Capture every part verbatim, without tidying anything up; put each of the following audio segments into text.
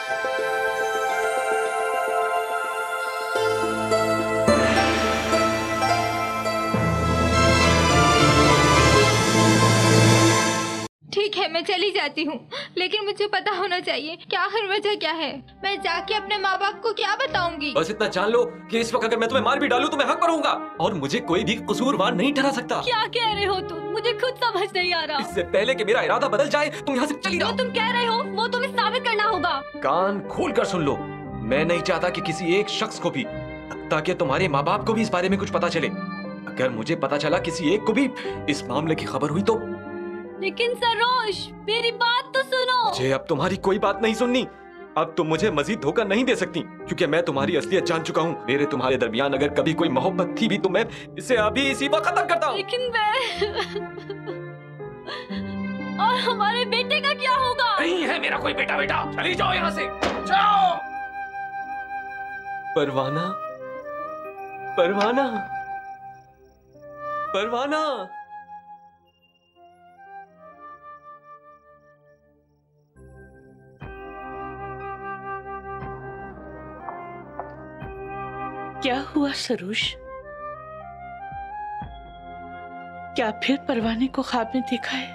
ठीक है, मैं चली जाती हूँ, लेकिन मुझे पता होना चाहिए कि आखिर वजह क्या है। मैं जाके अपने माँ बाप को क्या बताऊंगी? बस इतना जान लो कि इस वक्त अगर मैं तुम्हें मार भी डालूं तो मैं हक पर होऊंगा और मुझे कोई भी कसूरवार नहीं ठहरा सकता। क्या कह रहे हो तुम? मुझे खुद समझ नहीं आ रहा। इससे पहले कि मेरा इरादा बदल जाए तुम यहाँ से चली जाओ। जो तुम कह रहे हो वो तुम्हें साबित करना होगा। कान खोल कर सुन लो, मैं नहीं चाहता कि किसी एक शख्स को भी, ताकि तुम्हारे माँ बाप को भी इस बारे में कुछ पता चले। अगर मुझे पता चला किसी एक को भी इस मामले की खबर हुई तो। लेकिन सरोज, मेरी बात तो सुनो। मुझे अब तुम्हारी कोई बात नहीं सुननी। अब तुम मुझे मजीद धोखा नहीं दे सकती, क्योंकि मैं तुम्हारी असलियत जान चुका हूँ। मेरे तुम्हारे दरमियान अगर कभी कोई मोहब्बत थी भी तो मैं इसे अभी इसी वक्त खत्म करता हूँ। लेकिन मैं और हमारे बेटे का क्या होगा? नहीं है मेरा कोई बेटा बेटा, चली जाओ यहाँ से, जाओ। परवाना, परवाना, परवाना। क्या हुआ सरोज? क्या फिर परवाने को ख्वाब में देखा है?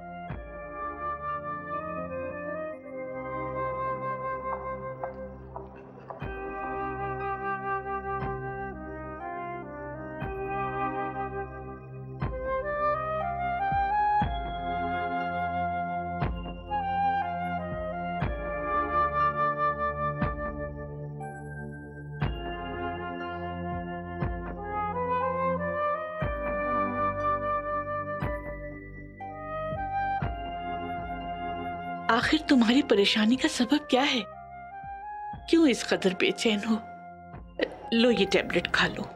आखिर तुम्हारी परेशानी का सबब क्या है? क्यों इस कदर बेचैन हो? लो ये टैबलेट खा लो।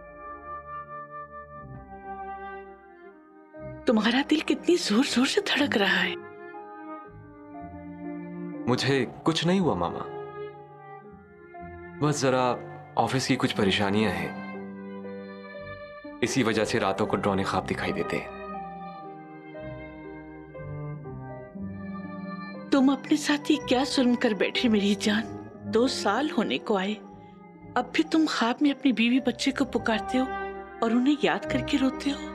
तुम्हारा दिल कितनी जोर जोर से धड़क रहा है। मुझे कुछ नहीं हुआ मामा, बस जरा ऑफिस की कुछ परेशानियां हैं, इसी वजह से रातों को डरावने ख्वाब दिखाई देते हैं। तुम अपने साथ ही क्या जुल्म कर बैठे मेरी जान? दो साल होने को आए, अब भी तुम ख्वाब में अपनी बीवी बच्चे को पुकारते हो और उन्हें याद करके रोते हो।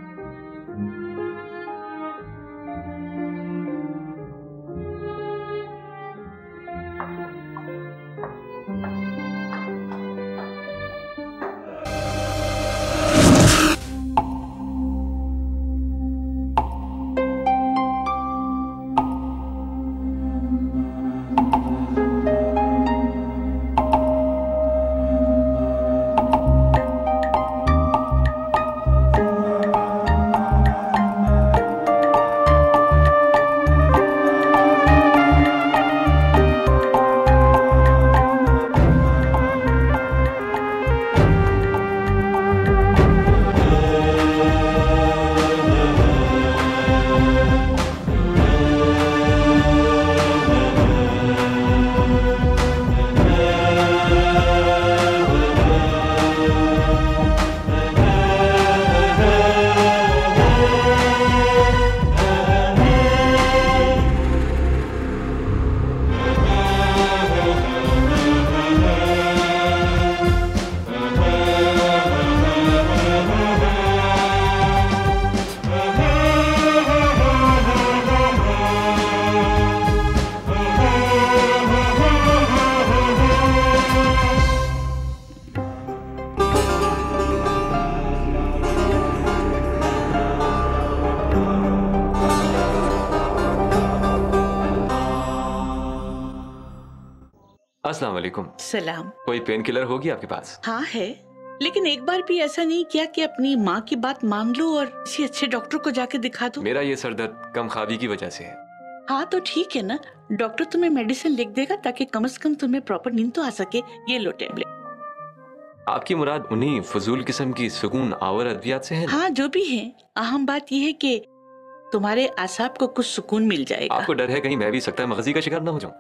अस्सलाम वालेकुम। सलाम। कोई पेन किलर होगी आपके पास? हाँ है, लेकिन एक बार भी ऐसा नहीं किया कि अपनी माँ की बात मान लो और किसी अच्छे डॉक्टर को जाके दिखा दो। मेरा ये सरदर्द कम ख्वाबी की वजह से है। हाँ तो ठीक है ना, डॉक्टर तुम्हें मेडिसिन लिख देगा ताकि कम से कम तुम्हें प्रॉपर नींद तो आ सके। ये लो टेबलेट। आपकी मुराद उन्हीं फजूल किस्म की सुकून आवर अद्वियात से है? हाँ जो भी है, अहम बात यह है कि तुम्हारे आसाब को कुछ सुकून मिल जाएगा। आपको डर है कहीं मैं भी सकता है मगजी का शिकार न हो जाऊं?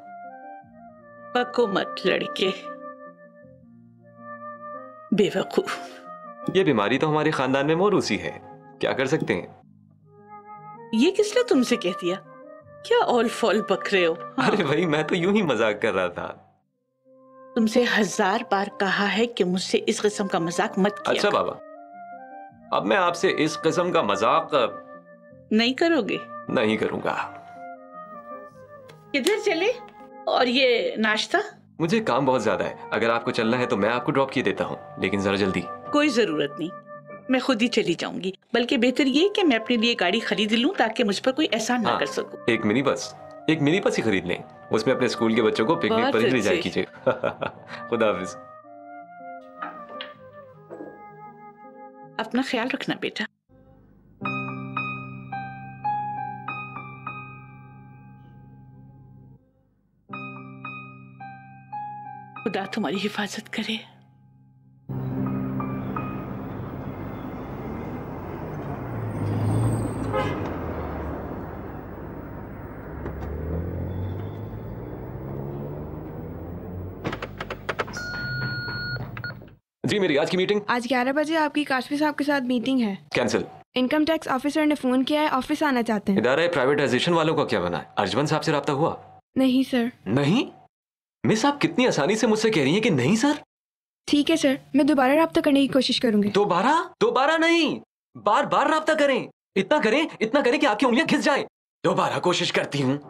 पको मत लड़के, बेवकूफ। ये बीमारी तो हमारे खानदान में मौरूसी है, क्या कर सकते हैं? ये किसने तुमसे कह दिया? क्या ऑल फॉल बक रहे हो? हाँ। अरे भाई मैं तो यूं ही मजाक कर रहा था। तुमसे हजार बार कहा है कि मुझसे इस किस्म का मजाक मत किया। अच्छा बाबा, अब मैं आपसे इस किस्म का मजाक नहीं करोगे? नहीं करूंगा। किधर चले? और ये नाश्ता? मुझे काम बहुत ज्यादा है, अगर आपको चलना है तो मैं आपको ड्रॉप किए देता हूँ, लेकिन जरा जल्दी। कोई जरूरत नहीं, मैं खुद ही चली जाऊंगी। बल्कि बेहतर ये कि मैं अपने लिए गाड़ी खरीद लूं ताकि मुझ पर कोई एहसान हाँ, ना कर सकूं। एक मिनी बस एक मिनी बस ही खरीद लें, उसमें अपने स्कूल के बच्चों को पिकनिक बहुत पर ही ले जाया अच्छे। कीजिए। खुदा हाफिज। अपना ख्याल रखना बेटा। खुदा तुम्हारी हिफाजत करे। जी मेरी आज की मीटिंग आज ग्यारह बजे आपकी काशफी साहब के साथ मीटिंग है। कैंसिल। इनकम टैक्स ऑफिसर ने फोन किया है, ऑफिस आना चाहते हैं। इदारा प्राइवेटाइजेशन वालों का क्या बना है? अर्जमन साहब से राब्ता हुआ? नहीं सर। नहीं? मिस आप कितनी आसानी से मुझसे कह रही हैं कि नहीं सर। ठीक है सर, मैं दोबारा राब्ता करने की कोशिश करूंगी। दोबारा? दोबारा नहीं, बार बार राब्ता करें। इतना करें इतना करें कि आपकी उंगलियां घिस जाएं। दोबारा कोशिश करती हूँ।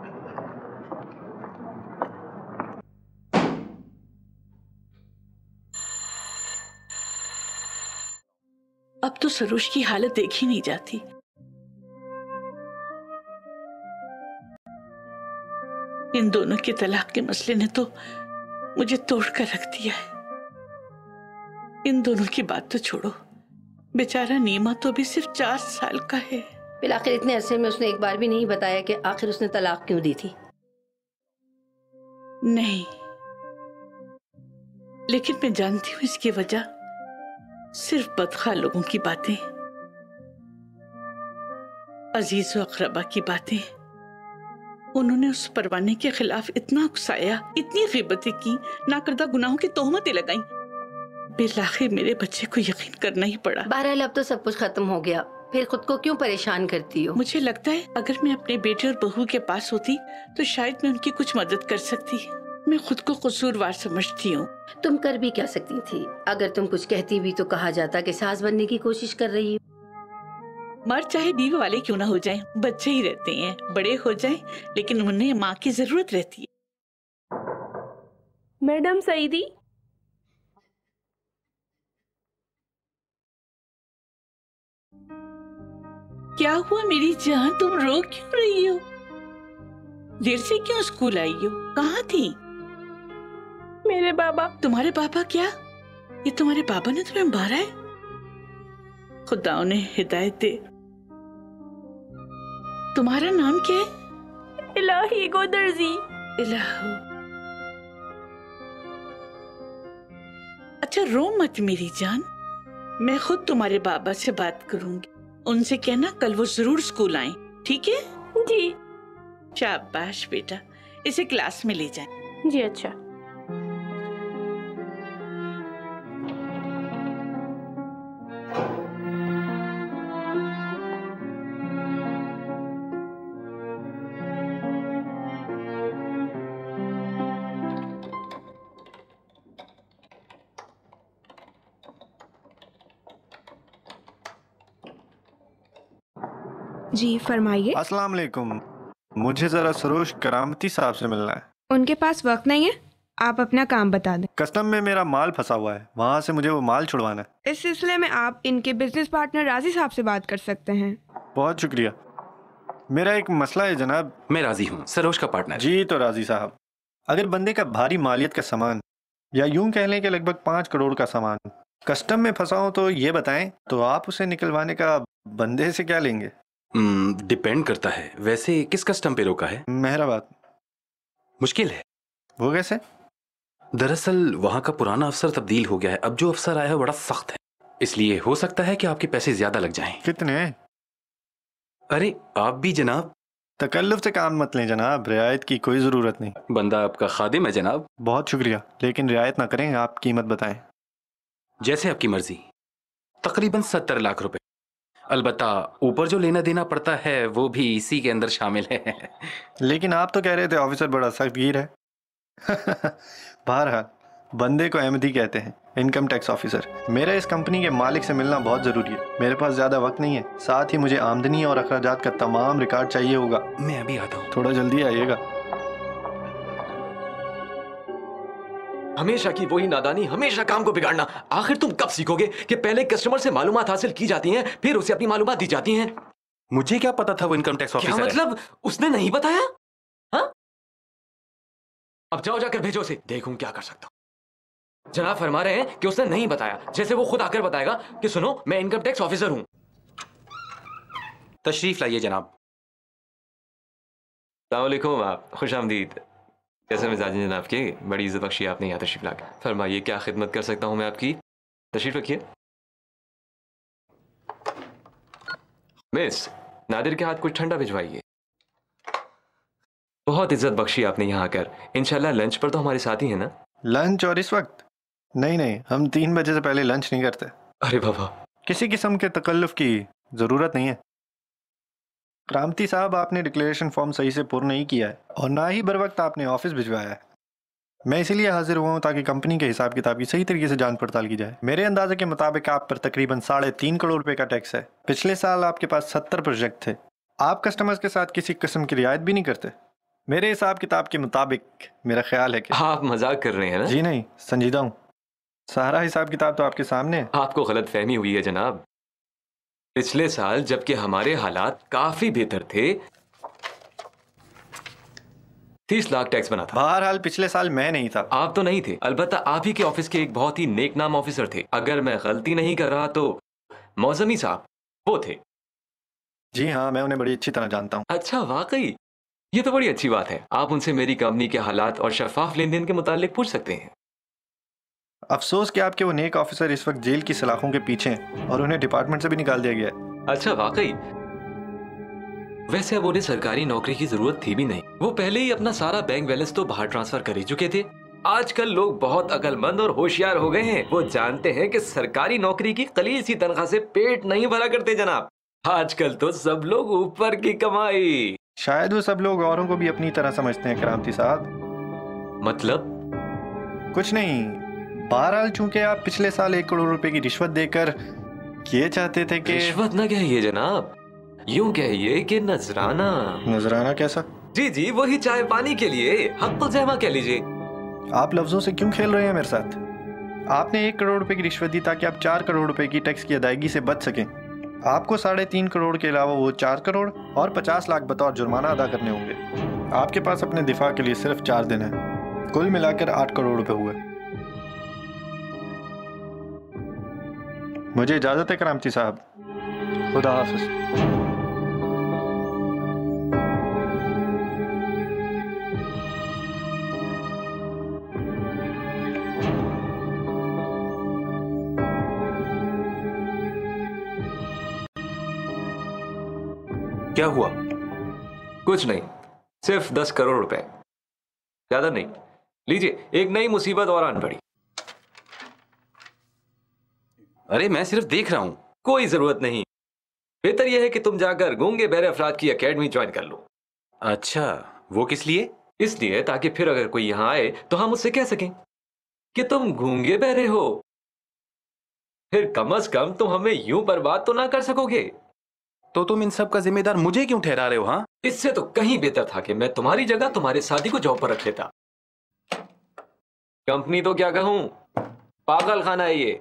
अब तो सरोज की हालत देखी नहीं जाती। इन दोनों के तलाक के मसले ने तो मुझे तोड़ कर रख दिया है। इन दोनों की बात तो छोड़ो, बेचारा नीमा तो भी सिर्फ चार साल का है। फिर आखिर इतने अरसे में उसने एक बार भी नहीं बताया कि आखिर उसने तलाक क्यों दी थी? नहीं, लेकिन मैं जानती हूँ इसकी वजह सिर्फ बदखा लोगों की बातें, अजीज व अकरबा की बातें। उन्होंने उस परवाने के खिलाफ इतना उकसाया, इतनी गिबतें की, नाकर्दा गुनाहों की तोहमतें लगाई। बिलाखिर मेरे बच्चे को यकीन करना ही पड़ा। बहरहाल अब तो सब कुछ खत्म हो गया, फिर खुद को क्यों परेशान करती हो? मुझे लगता है अगर मैं अपने बेटे और बहू के पास होती तो शायद मैं उनकी कुछ मदद कर सकती। मैं खुद को कसूरवार समझती हूँ। तुम कर भी क्या सकती थी? अगर तुम कुछ कहती भी तो कहा जाता कि सास बनने की कोशिश कर रही हो। मर चाहे बीवी वाले क्यों ना हो जाएं, बच्चे ही रहते हैं, बड़े हो जाएं, लेकिन उन्हें माँ की जरूरत रहती है। मैडम सईदी, क्या हुआ मेरी जान, तुम रो क्यों रही हो? देर से क्यों स्कूल आई हो? कहाँ थी? मेरे बाबा। तुम्हारे पापा? क्या ये तुम्हारे पापा ने तुम्हें मारा है? खुदा उन्हें हिदायत दे। तुम्हारा नाम क्या है? इलाही गोदर्जी। इलाहू। अच्छा रो मत मेरी जान, मैं खुद तुम्हारे बाबा से बात करूंगी। उनसे कहना कल वो जरूर स्कूल आए, ठीक है? जी। शाबाश बेटा, इसे क्लास में ले जाएं। जी अच्छा। जी फरमाइए। अस्सलाम वालेकुम, मुझे जरा सरोज करामती साहब से मिलना है। उनके पास वक्त नहीं है, आप अपना काम बता दें। कस्टम में मेरा माल फंसा हुआ है, वहाँ से मुझे वो माल छुड़वाना है। इस सिलसिले में आप इनके बिजनेस पार्टनर राजी साहब से बात कर सकते हैं। बहुत शुक्रिया। मेरा एक मसला है जनाब। मैं राजी हूँ, सरोज का पार्टनर। जी तो राजी साहब, अगर बंदे का भारी मालियत का सामान, या यूं कह लें कि लगभग पाँच करोड़ का सामान कस्टम में फंसा हो तो ये बताएं, तो आप उसे निकलवाने का बंदे से क्या लेंगे? डिपेंड करता है। वैसे किस कस्टम पे रोका है? मेहराबाद। मुश्किल है। वो कैसे? दरअसल वहाँ का पुराना अफसर तब्दील हो गया है, अब जो अफसर आया है बड़ा सख्त है, इसलिए हो सकता है कि आपके पैसे ज्यादा लग जाएं। कितने? अरे आप भी जनाब। तकल्लुफ से काम मत लें जनाब, रियायत की कोई जरूरत नहीं। बंदा आपका खादिम है जनाब। बहुत शुक्रिया, लेकिन रियायत ना करें, आप कीमत बताएं। जैसे आपकी मर्जी। तकरीबन सत्तर लाख रुपए। अलबत्ता ऊपर जो लेना देना पड़ता है वो भी इसी के अंदर शामिल है। लेकिन आप तो कह रहे थे ऑफिसर बड़ा सख्तगीर है। बहरहाल बंदे को अहमदी कहते हैं, इनकम टैक्स ऑफिसर। मेरा इस कंपनी के मालिक से मिलना बहुत ज़रूरी है। मेरे पास ज़्यादा वक्त नहीं है, साथ ही मुझे आमदनी और अखराजात का तमाम रिकॉर्ड चाहिए होगा। मैं अभी आता हूँ। थोड़ा जल्दी आइएगा। हमेशा की वही नादानी, हमेशा काम को बिगाड़ना। आखिर तुम कब सीखोगे कि पहले कस्टमर से मालूमात हासिल की जाती हैं, फिर उसे अपनी मालूमात दी जाती हैं? मुझे क्या पता था वो इनकम टैक्स क्या ऑफिसर है? मतलब उसने नहीं बताया? हाँ? अब जाओ जाकर भेजो उसे, देखूं क्या कर सकता हूं। जनाब फरमा रहे हैं कि उसने नहीं बताया, जैसे वो खुद आकर बताएगा कि सुनो मैं इनकम टैक्स ऑफिसर हूं। तशरीफ लाइए जनाब। अस्सलाम वालेकुम, आप खुश आमदीद। कैसे मिजाज हैं जनाब के? बड़ी इज्जत बख्शी आपने यहाँ तशरीफ लाकर। फरमाइए क्या खिदमत कर सकता हूँ मैं आपकी? तशरीफ रखिए। मिस, नादिर के हाथ कुछ ठंडा भिजवाइए। बहुत इज्जत बख्शी आपने यहाँ आकर। इंशाल्लाह लंच पर तो हमारे साथ ही है ना? लंच और इस वक्त? नहीं नहीं, हम तीन बजे से पहले लंच नहीं करते। अरे बाबा, किसी किस्म के तकल्लुफ की ज़रूरत नहीं है। क्रांति साहब, आपने डिक्लेरेशन फॉर्म सही से पुर नहीं किया है और ना ही बर वक्त आपने ऑफिस भिजवाया है। मैं इसीलिए हाजिर हुआ हूँ ताकि कंपनी के हिसाब किताब की सही तरीके से जांच पड़ताल की जाए। मेरे अंदाजे के मुताबिक आप पर तकरीबन साढ़े तीन करोड़ रुपए का टैक्स है। पिछले साल आपके पास सत्तर प्रोजेक्ट थे। आप कस्टमर्स के साथ किसी किस्म की रियायत भी नहीं करते। मेरे हिसाब किताब के मुताबिक मेरा ख्याल है कि आप मजाक कर रहे हैं ना? जी नहीं, संजीदा हूँ। सारा हिसाब किताब तो आपके सामने है। आपको गलत फहमी हुई है जनाब। पिछले साल जबकि हमारे हालात काफी बेहतर थे, तीस लाख टैक्स बना था। बहरहाल पिछले साल मैं नहीं था। आप तो नहीं थे, अलबत्ता आप ही के ऑफिस के एक बहुत ही नेक नाम ऑफिसर थे। अगर मैं गलती नहीं कर रहा तो मौजमी साहब वो थे। जी हाँ, मैं उन्हें बड़ी अच्छी तरह जानता हूँ। अच्छा, वाकई ये तो बड़ी अच्छी बात है। आप उनसे मेरी कंपनी के हालात और शफाफ लेन देन के मुतालिक पूछ सकते हैं। अफसोस कि आपके वो नेक ऑफिसर इस वक्त जेल की सलाखों के पीछे हैं और उन्हें डिपार्टमेंट से भी निकाल दिया गया है। अच्छा, वाकई? वैसे अब उन्हें सरकारी नौकरी की जरूरत थी भी नहीं। वो पहले ही अपना सारा बैंक बैलेंस तो बाहर ट्रांसफर कर ही चुके थे। आजकल लोग बहुत अक्लमंद और होशियार हो गए हैं। वो जानते हैं कि सरकारी नौकरी की कलील सी तनख्वाह से पेट नहीं भरा करते जनाब। आजकल तो सब लोग ऊपर की कमाई। शायद वो सब लोग औरों को भी अपनी तरह समझते हैं क्रांति साहब। मतलब? कुछ नहीं। बहरहाल चूंकि आप पिछले साल एक करोड़ रुपए की रिश्वत देकर ये चाहते थे कि रिश्वत न कहिए जनाब, यूं कहिए कि नजराना। नजराना कैसा? जी जी, वही चाय पानी के लिए हक़्क़ुल ज़हमा कह लीजिए। आप लफ्जों से क्यों खेल रहे हैं मेरे साथ? आपने एक करोड़ रुपए की रिश्वत दी ताकि आप चार करोड़ रुपए की टैक्स की अदायगी से बच सकें। आपको साढ़े तीन करोड़ के अलावा वो चार करोड़ और पचास लाख बतौर जुर्माना अदा करने होंगे। आपके पास अपने दिफा के लिए सिर्फ चार दिन है। कुल मिलाकर आठ करोड़ रुपए हुए। मुझे इजाजत है क्रांति साहब। खुदा हाफिज। क्या हुआ? कुछ नहीं, सिर्फ दस करोड़ रुपए, ज्यादा नहीं। लीजिए, एक नई मुसीबत और आन पड़ी। अरे मैं सिर्फ देख रहा हूं। कोई जरूरत नहीं। बेहतर यह है कि तुम जाकर गूंगे बहरे अफराद की एकेडमी ज्वाइन कर लो। अच्छा, वो किस लिए? इसलिए ताकि फिर अगर कोई यहां आए तो हम उससे कह सकें कि तुम गूंगे बहरे हो। फिर कम अज कम तुम हमें यूं बर्बाद तो ना कर सकोगे। तो तुम इन सब का जिम्मेदार मुझे क्यों ठहरा रहे हो? हाँ, इससे तो कहीं बेहतर था कि मैं तुम्हारी जगह तुम्हारे साथी को जॉब पर रख लेता। कंपनी तो क्या कहूं, पागल खाना है ये।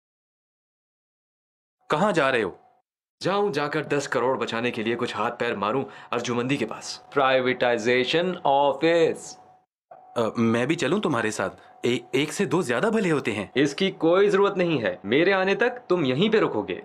कहां जा रहे हो? जाऊं जाकर दस करोड़ बचाने के लिए कुछ हाथ पैर मारूं अर्जुमंदी के पास। Privatisation office. मैं भी चलूं तुम्हारे साथ? ए, एक से दो ज्यादा भले होते हैं। इसकी कोई जरूरत नहीं है। मेरे आने तक तुम यहीं पे रुकोगे।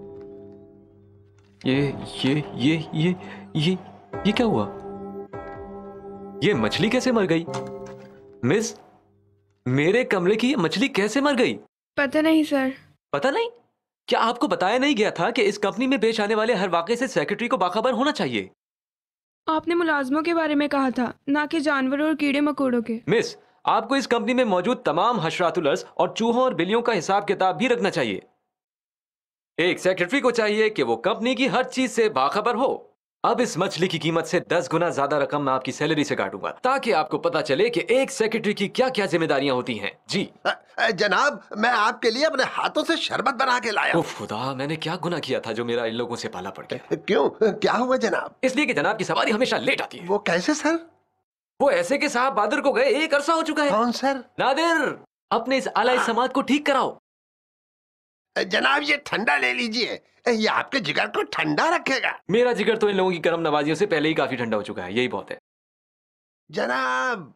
ये ये ये ये ये ये क्या हुआ? ये मछली कैसे मर गई? मिस, मेरे कमरे की ये मछली कैसे मर गई? पता नहीं सर। पता नहीं? क्या आपको बताया नहीं गया था कि इस कंपनी में पेश आने वाले हर वाकये से सेक्रेटरी को बाखबर होना चाहिए? आपने मुलाजमों के बारे में कहा था, ना कि जानवरों और कीड़े मकोड़ों के। मिस, आपको इस कंपनी में मौजूद तमाम हशरातुल अर्ज़ और चूहों और बिल्लियों का हिसाब किताब भी रखना चाहिए। एक सेक्रेटरी को चाहिए कि वो कंपनी की हर चीज से बाखबर हो। अब इस मछली की कीमत से दस गुना ज्यादा रकम मैं आपकी सैलरी से काटूंगा, ताकि आपको पता चले कि एक सेक्रेटरी की क्या क्या जिम्मेदारियां होती हैं। जी अ, अ, जनाब, मैं आपके लिए अपने हाथों से शरबत बना के लाया हूं। उफ खुदा, मैंने क्या गुनाह किया था जो मेरा इन लोगों से पाला पड़ गया? क्यों, क्या हुआ जनाब? इसलिए कि जनाब की सवारी हमेशा लेट आती है। वो कैसे सर? वो ऐसे के साहब बादर को गए एक अरसा हो चुका है। कौन सर? नादिर, अपने इस आला समाज को ठीक कराओ। जनाब, ये ठंडा ले लीजिए, ये आपके जिगर को ठंडा रखेगा। मेरा जिगर तो इन लोगों की करम नवाजियों से पहले ही काफी ठंडा हो चुका है, यही बहुत है। जनाब,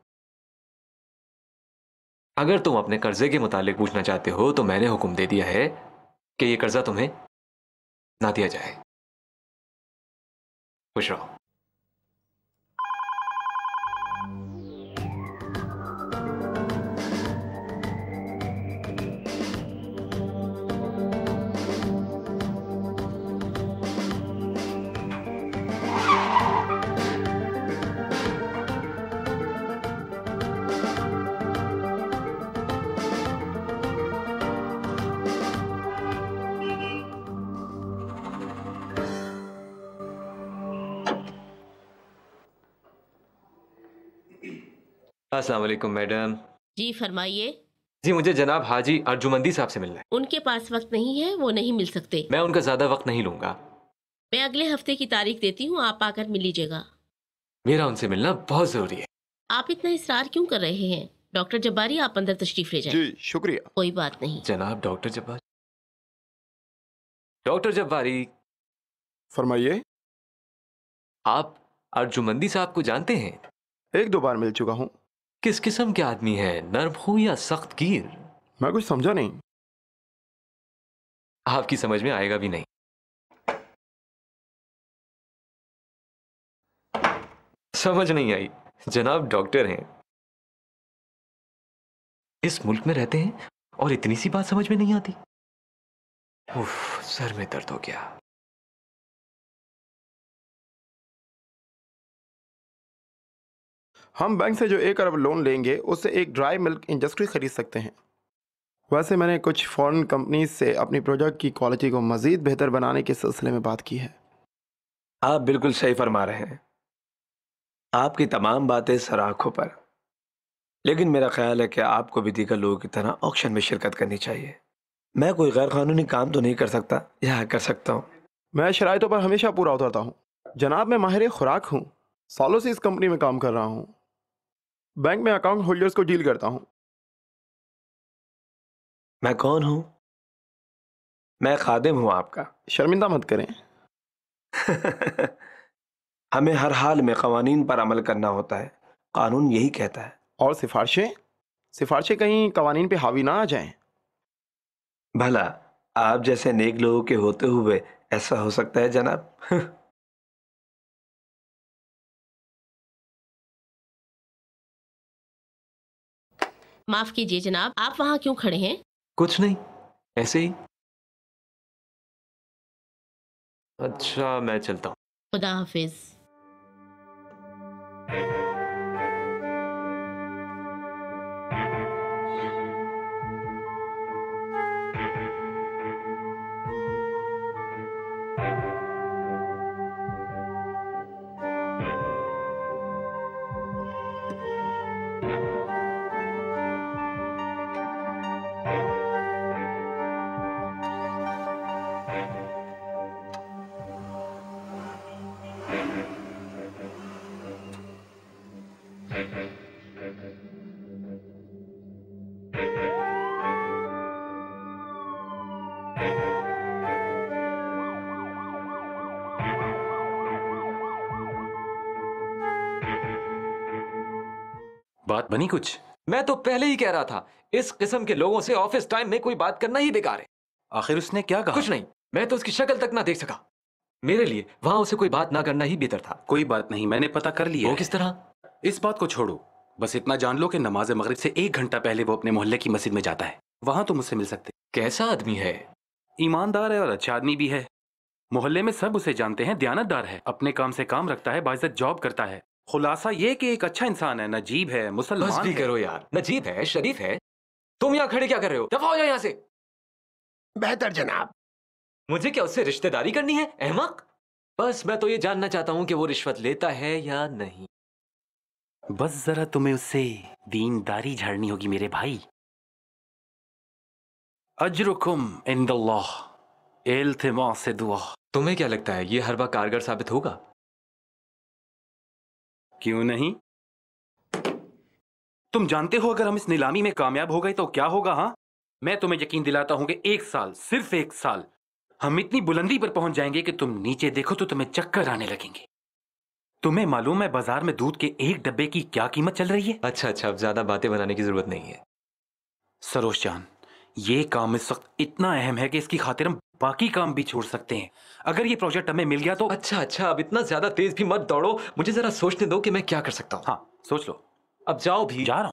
अगर तुम अपने कर्जे के मुतालिक पूछना चाहते हो तो मैंने हुक्म दे दिया है कि ये कर्जा तुम्हें ना दिया जाए। खुश रहो। अस्सलाम वालेकुम मैडम। जी फरमाइए। जी मुझे जनाब हाजी अर्जुमंदी साहब से मिलना है। उनके पास वक्त नहीं है, वो नहीं मिल सकते। मैं उनका ज्यादा वक्त नहीं लूंगा। मैं अगले हफ्ते की तारीख देती हूँ, आप आकर मिल लीजिएगा। मेरा उनसे मिलना बहुत जरूरी है। आप इतना इसरार क्यों कर रहे हैं? डॉक्टर जब्बारी, आप अंदर तशरीफ ले जाएं। जी शुक्रिया। कोई बात नहीं। जनाब डॉक्टर जब्बारी। डॉक्टर जब्बारी फरमाइए। आप अर्जुमंदी साहब को जानते हैं? एक दो बार मिल चुका हूँ। किस किस्म के आदमी है, नर्म हूं या सख्त गिर? मैं कुछ समझा नहीं। आपकी समझ में आएगा भी नहीं। समझ नहीं आई? जनाब डॉक्टर हैं, इस मुल्क में रहते हैं और इतनी सी बात समझ में नहीं आती। उफ, सर में दर्द हो गया। हम बैंक से जो एक अरब लोन लेंगे उससे एक ड्राई मिल्क इंडस्ट्री खरीद सकते हैं। वैसे मैंने कुछ फॉरेन कंपनीज से अपनी प्रोडक्ट की क्वालिटी को मज़ीद बेहतर बनाने के सिलसिले में बात की है। आप बिल्कुल सही फरमा रहे हैं, आपकी तमाम बातें सर आंखों पर, लेकिन मेरा ख्याल है कि आपको भी दीगर लोगों की तरह ऑक्शन में शिरकत करनी चाहिए। मैं कोई गैर कानूनी काम तो नहीं कर सकता या कर सकता हूँ? मैं शराइतों पर हमेशा पूरा उतरता हूँ जनाब। मैं माहिर खुराक हूँ, सालों से इस कंपनी में काम कर रहा हूँ। बैंक में अकाउंट होल्डर्स को डील करता हूँ। मैं कौन हूँ? मैं खादिम हूँ आपका। शर्मिंदा मत करें। हमें हर हाल में कवानीन पर अमल करना होता है, कानून यही कहता है। और सिफारिशें सिफारिशें कहीं कवानीन पे हावी ना आ जाएं। भला आप जैसे नेक लोगों के होते हुए ऐसा हो सकता है जनाब? माफ कीजिए जनाब, आप वहाँ क्यों खड़े हैं? कुछ नहीं, ऐसे ही। अच्छा मैं चलता हूँ। खुदा हाफिज। बात बनी कुछ? मैं तो पहले ही कह रहा था, इस किस्म के लोगों से ऑफिस टाइम में कोई बात करना ही बेकार है। आखिर उसने क्या कहा? कुछ नहीं, मैं तो उसकी शक्ल तक ना देख सका। मेरे लिए वहां उसे कोई बात ना करना ही बेहतर था। कोई बात नहीं, मैंने पता कर लिया। वो किस तरह? इस बात को छोड़ो, बस इतना जान लो कि नमाज मगरिब से एक घंटा पहले वो अपने मोहल्ले की मस्जिद में जाता है। वहां तो मुझसे मिल सकते। कैसा आदमी है? ईमानदार है और अच्छा आदमी भी है। मोहल्ले में सब उसे जानते हैं, दयानतदार है, अपने काम से काम रखता है, बाइज्जत जॉब करता है। खुलासा ये कि एक अच्छा इंसान है, नजीब है, मुसलमान है। बस भी करो यार, नजीब है, शरीफ है। तुम यहाँ खड़े क्या कर रहे हो? दफा हो जाओ यहाँ से। बेहतर जनाब। मुझे क्या उससे रिश्तेदारी करनी है, अहमक? बस मैं तो ये जानना चाहता हूँ कि वो रिश्वत लेता है या नहीं। बस जरा तुम्हें उससे दीनदारी झाड़नी होगी मेरे भाई। अजरुकुम इंदल्लाह, इल्तिमास दुआ। तुम्हें क्या लगता है ये हर बार कारगर साबित होगा? क्यों नहीं? तुम जानते हो अगर हम इस नीलामी में कामयाब हो गए तो क्या होगा? हाँ, मैं तुम्हें यकीन दिलाता हूं कि एक साल, सिर्फ एक साल, हम इतनी बुलंदी पर पहुंच जाएंगे कि तुम नीचे देखो तो तुम्हें चक्कर आने लगेंगे। तुम्हें मालूम है बाजार में दूध के एक डब्बे की क्या कीमत चल रही है? अच्छा अच्छा, अब ज्यादा बातें बनाने की जरूरत नहीं है। सरोज जान, ये काम इस वक्त इतना अहम है कि इसकी खातिर हम बाकी काम भी छोड़ सकते हैं। अगर ये प्रोजेक्ट हमें मिल गया तो। अच्छा अच्छा, अब इतना ज्यादा तेज भी मत दौड़ो, मुझे जरा सोचने दो कि मैं क्या कर सकता हूँ। हाँ सोच लो। अब जाओ भी। जा रहा हूं।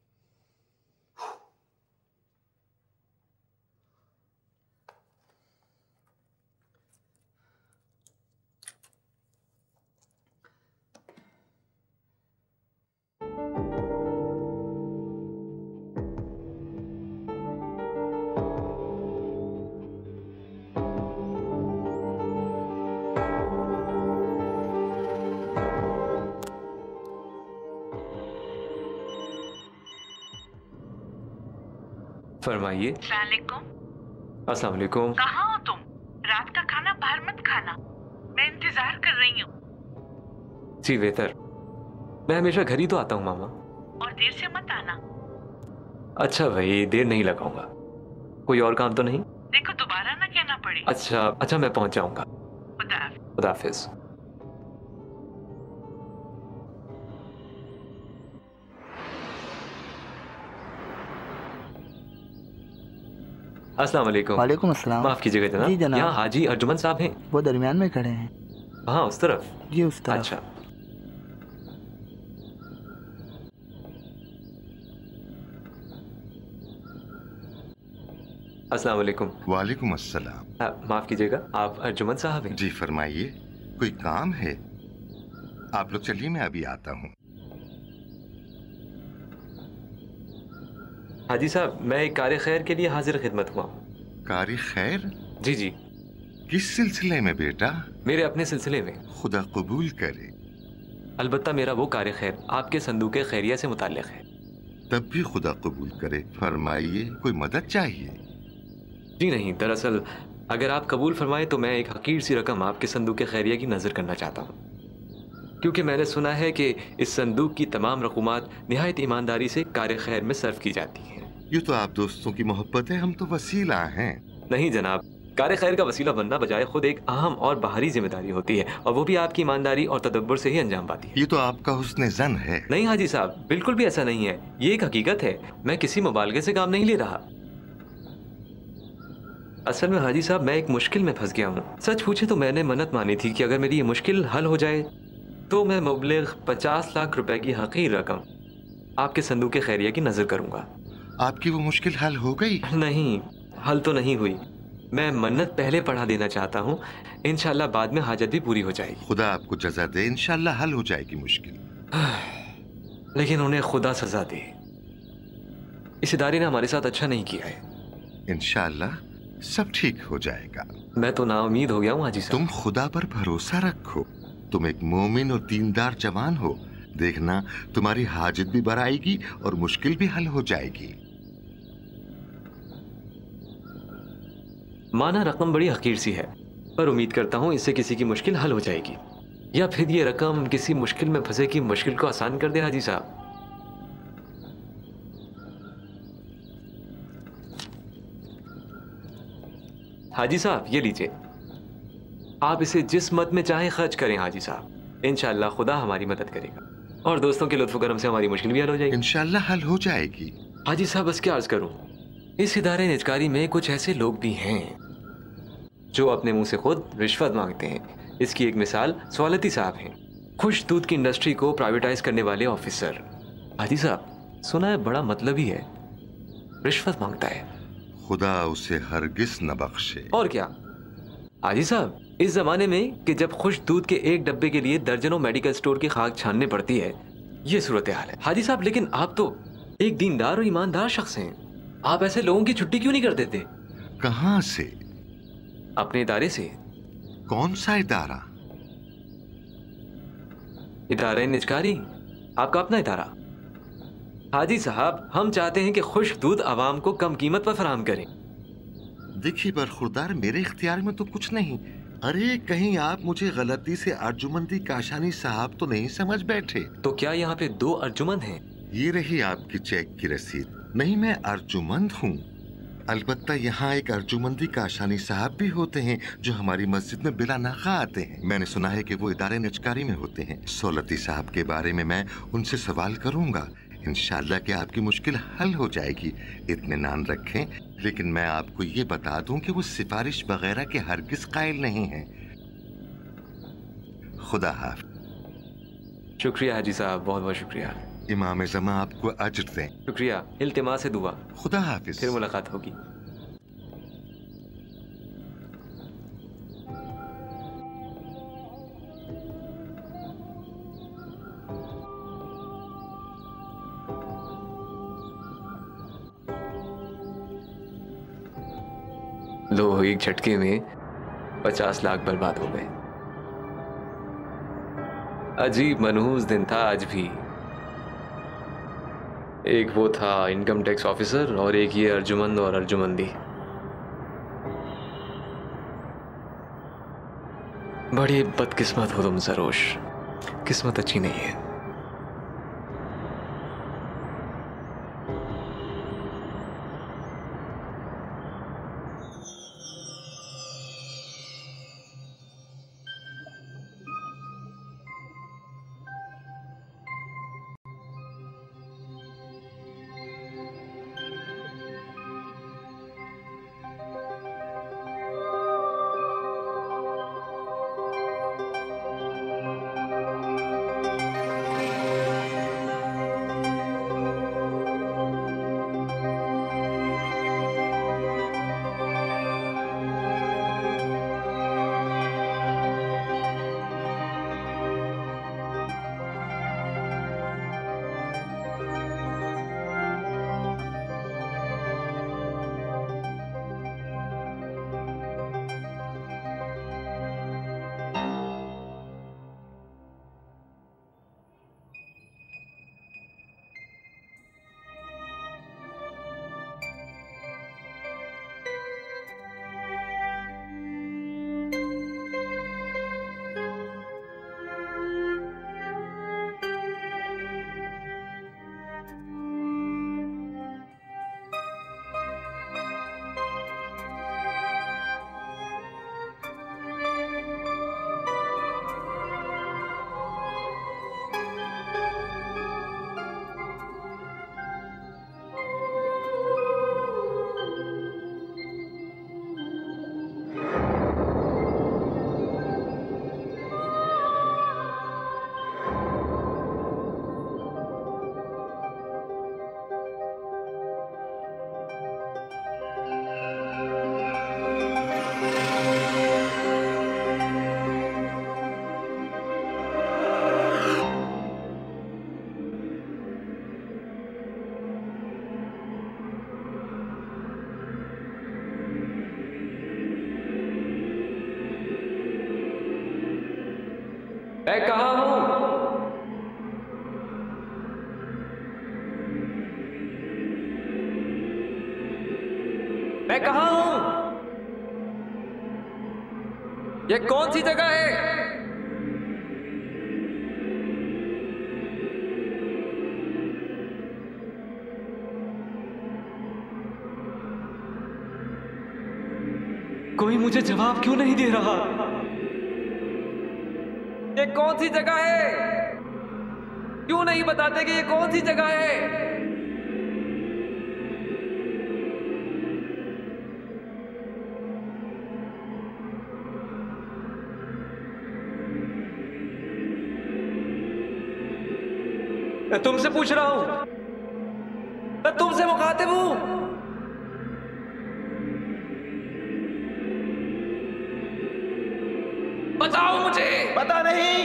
फरमाइए। अस्सलाम वालेकुम। कहाँ हो तुम? रात का खाना बाहर मत खाना, मैं इंतजार कर रही हूँ। जी बेहतर, मैं हमेशा घर ही तो आता हूँ मामा। और देर से मत आना। अच्छा भाई, देर नहीं लगाऊंगा। कोई और काम तो नहीं? देखो दोबारा ना कहना पड़े। अच्छा अच्छा, मैं पहुंच जाऊंगा। खुदा हाफिज। अस्सलाम वालेकुम। वालेकुम अस्सलाम। माफ कीजिएगा जनाब। जी जनाब। यहाँ हाजी अर्जुमन साहब हैं? वो दरमियान में खड़े हैं। हाँ उस तरफ? जी उस तरफ। अच्छा। अस्सलाम वालेकुम। वालेकुम अस्सलाम। माफ कीजिएगा, आप अर्जुमन साहब हैं? जी फरमाइए, कोई काम है? आप लोग चलिए, मैं अभी आता हूँ। हाजी साहब, मैं एक कार्य खैर के लिए हाजिर खिदमत हुआ। कार्य खैर? जी जी। किस सिलसिले में बेटा? मेरे अपने सिलसिले में। खुदा कबूल करे। अलबत्ता मेरा वो कार्य खैर आपके संदूक खैरिया से मुताल्लिक है। तब भी खुदा कबूल करे। फरमाइए, कोई मदद चाहिए? जी नहीं, दरअसल अगर आप कबूल फरमाए तो मैं एक हकीर सी रकम आपके संदूक खैरिया की नजर करना चाहता हूँ, क्योंकि मैंने सुना है कि इस संदूक की तमाम रकूमात निहायत ईमानदारी से कार्य खैर में सर्व की जाती हैं। ये तो आप दोस्तों की मोहब्बत है, हम तो वसीला हैं। नहीं जनाब, कार्य खैर का वसीला बनना बजाय खुद एक अहम और बाहरी जिम्मेदारी होती है, और वो भी आपकी ईमानदारी और तदब्बर से ही अंजाम पाती है। ये तो आपका हुस्न ज़न है। नहीं हाजी साहब, बिल्कुल भी ऐसा नहीं है, ये एक हकीकत है। मैं किसी मुबालगे से काम नहीं ले रहा। असल में हाजी साहब, मैं एक मुश्किल में फंस गया हूँ। सच पूछे तो मैंने मन्नत मानी थी कि अगर मेरी ये मुश्किल हल हो जाए तो मैं मुबलिग पचास लाख रुपए की हकीर रकम आपके संदूक खैरिया की नजर करूंगा। आपकी वो मुश्किल हल हो गई? नहीं, हल तो नहीं हुई। मैं मन्नत पहले पढ़ा देना चाहता हूँ, इंशाल्लाह बाद में हाजत भी पूरी हो जाएगी। खुदा आपको जजा दे, इंशाल्लाह हल हो जाएगी मुश्किल। लेकिन उन्हें खुदा सजा दे, इस इदारे ने हमारे साथ अच्छा नहीं किया है। इंशाल्लाह सब ठीक हो जाएगा। मैं तो नाउमीद हो गया हूँ हाजी साहब। तुम खुदा पर भरोसा रखो। तुम एक मोमिन और दीनदार जवान हो। देखना, तुम्हारी हाजत भी बढ़ाएगी और मुश्किल भी हल हो जाएगी। माना रकम बड़ी हकीर सी है, पर उम्मीद करता हूँ इससे किसी की मुश्किल हल हो जाएगी, या फिर ये रकम किसी मुश्किल में फंसे की मुश्किल को आसान कर दे हाजी साहब। हाजी साहब ये लीजिए, आप इसे जिस मत में चाहे खर्च करें हाजी साहब, इंशाल्लाह खुदा हमारी मदद करेगा और दोस्तों के लुत्फ करम से हमारी मुश्किल भी हल हो जाएगी। इंशाल्लाह हल हो जाएगी। हाजी साहब बस क्या अर्ज करूं, इस इदारे निजकारी में कुछ ऐसे लोग भी हैं जो अपने मुंह से खुद रिश्वत मांगते हैं। इसकी एक मिसाल स्वालती साहब हैं, खुश दूध की इंडस्ट्री को प्राइवेटाइज करने वाले ऑफिसर। हाजी साहब सुना है बड़ा मतलबी है, रिश्वत मांगता है। खुदा उसे हरगिज न बख्शे। और क्या हाजी साहब, इस जमाने में कि जब खुश दूध के एक डब्बे के लिए दर्जनों मेडिकल स्टोर की खाक छाननी पड़ती है, ये सूरत हाल है। हाजी साहब लेकिन आप तो एक दीनदार और ईमानदार शख्स हैं, आप ऐसे लोगों की छुट्टी क्यों नहीं कर देते? कहां से? अपने इदारे से। कौन सा इदारा? इदारा निजकारी, आपका अपना इदारा। हाजी साहब, हम चाहते हैं कि खुश्क दूध आवाम को कम कीमत पर फराहम करें। देखिए बरखुरदार, मेरे इख्तियार में तो कुछ नहीं। अरे कहीं आप मुझे गलती से अर्जुमंदी काशानी साहब तो नहीं समझ बैठे? तो क्या यहाँ पे दो अर्जुमंद हैं? ये रही आपकी चेक की रसीद। नहीं, मैं अर्जुमंद हूँ। अलबत्ता यहाँ एक अर्जुमंदी काशानी साहब भी होते हैं जो हमारी मस्जिद में बिला नाखा आते हैं। मैंने सुना है कि वो इदारे निजकारी में होते हैं। सोलती साहब के बारे में मैं उनसे सवाल करूँगा। इंशाल्लाह कि आपकी मुश्किल हल हो जाएगी, इत्मीनान रखें। लेकिन मैं आपको ये बता दूं कि वो सिफारिश वगैरह के हरगिज कायल नहीं हैं। खुदा हाफ़िज़। शुक्रिया हाजी साहब, बहुत बहुत शुक्रिया। इमाम ज़मा आपको अज्र दें। शुक्रिया, इल्तिमास से दुआ। खुदा हाफ़िज़। फिर मुलाकात होगी। लो, एक झटके में पचास लाख बर्बाद हो गए। अजीब मनहूस दिन था आज भी। एक वो था इनकम टैक्स ऑफिसर और एक ये अर्जुमंद और अर्जुमंदी। बड़ी बदकिस्मत हो तुम सरोश, किस्मत अच्छी नहीं है। मैं कहाँ हूं? मैं कहाँ हूं? ये कौन सी जगह है? कोई मुझे जवाब क्यों नहीं दे रहा? ये कौन सी जगह है? क्यों नहीं बताते कि ये कौन सी जगह है? मैं तुमसे पूछ रहा हूं, मैं तुमसे मुखातिब हूं। बताओ मुझे। पता नहीं।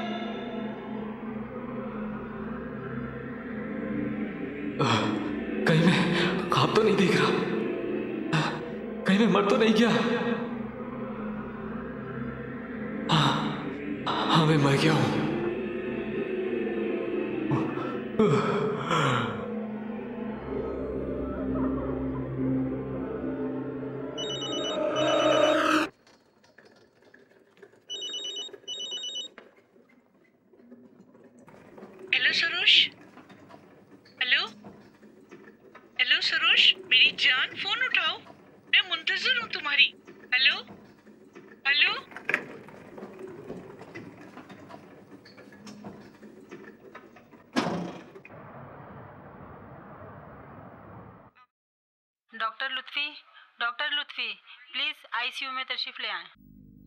कहीं मैं ख्वाब तो नहीं देख रहा? कहीं मैं मर तो नहीं गया? मैं मर गया हूं। Hello Saroj. Hello hello Saroj, मेरी जान, फोन उठाओ, मैं मुंतजर हूँ तुम्हारी। Hello hello. Doctor Lutfi, doctor Lutfi, please ICU में तशरीफ ले आएं।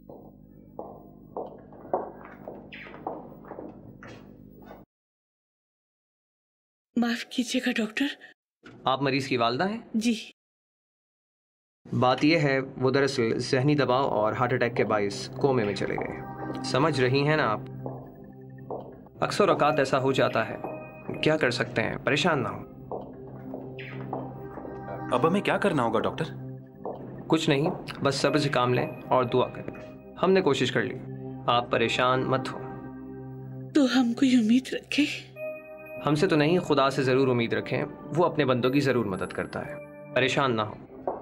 माफ कीजिएगा डॉक्टर। आप मरीज की वालदा हैं? जी। बात यह है, वो दरअसल जहनी दबाव और हार्ट अटैक के बाइस कोमे में चले गए। समझ रही हैं ना आप? अक्सर औकात ऐसा हो जाता है, क्या कर सकते हैं, परेशान ना हो। अब हमें क्या करना होगा डॉक्टर? कुछ नहीं, बस सब्र से काम लें और दुआ करें। हमने कोशिश कर ली, आप परेशान मत हो। तो हम कोई उम्मीद रखें? हमसे तो नहीं, खुदा से ज़रूर उम्मीद रखें, वो अपने बंदों की ज़रूर मदद करता है। परेशान ना हो।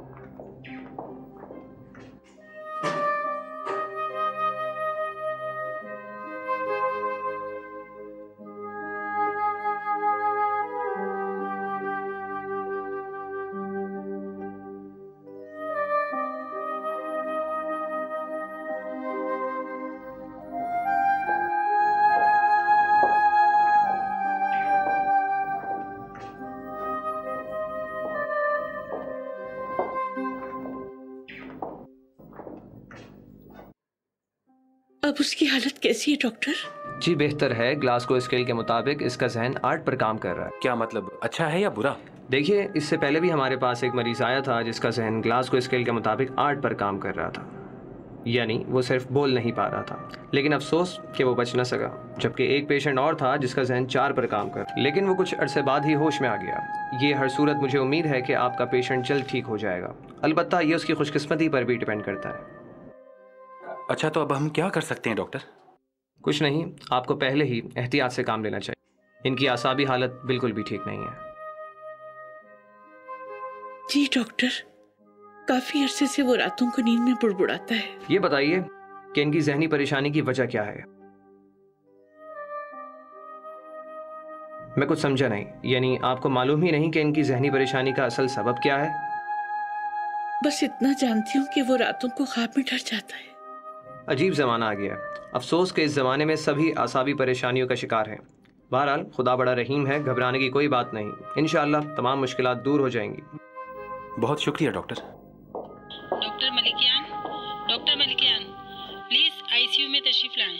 अब उसकी हालत कैसी है डॉक्टर? जी बेहतर है। ग्लासगो स्केल के मुताबिक इसका जहन आठ पर काम कर रहा है। क्या मतलब, अच्छा है या बुरा? देखिए, इससे पहले भी हमारे पास एक मरीज आया था जिसका जहन ग्लासगो स्केल के मुताबिक आठ पर काम कर रहा था, यानी वो सिर्फ बोल नहीं पा रहा था। लेकिन अफसोस कि वो बच न सका। जबकि एक पेशेंट और था जिसका जहन चार पर काम कर, लेकिन वो कुछ अरसे बाद ही होश में आ गया। ये हर सूरत मुझे उम्मीद है कि आपका पेशेंट जल्द ठीक हो जाएगा। अलबत्ता ये उसकी खुशकिस्मती पर भी डिपेंड करता है। अच्छा, तो अब हम क्या कर सकते हैं डॉक्टर? कुछ नहीं, आपको पहले ही एहतियात से काम लेना चाहिए। इनकी आसाबी हालत बिल्कुल भी ठीक नहीं है। जी डॉक्टर, काफी अरसे से वो रातों को नींद में बुड़बुड़ाता है। ये बताइए कि इनकी जहनी परेशानी की वजह क्या है? मैं कुछ समझा नहीं, यानी आपको मालूम ही नहीं कि इनकी जहनी परेशानी का असल सबब क्या है? बस इतना जानती हूँ कि वो रातों को ख्वाब में डर जाता है। अजीब ज़माना आ गया है। अफसोस के इस ज़माने में सभी आसाबी परेशानियों का शिकार हैं। बहरहाल खुदा बड़ा रहीम है, घबराने की कोई बात नहीं। इंशाअल्लाह तमाम मुश्किलात दूर हो जाएंगी। बहुत शुक्रिया doctor. Doctor Malikian, doctor Malikian, please ICU में तशरीफ लाएं।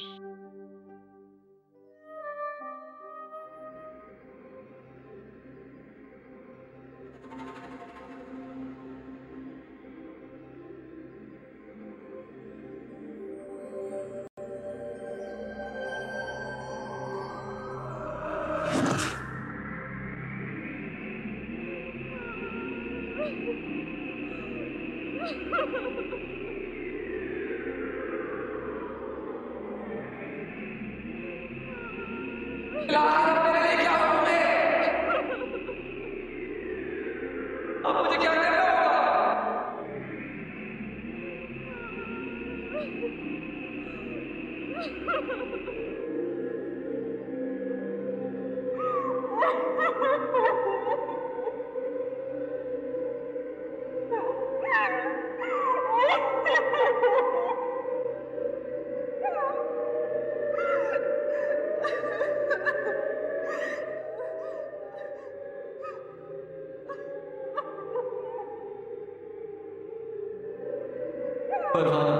अब मुझे क्या करना होगा? परवाना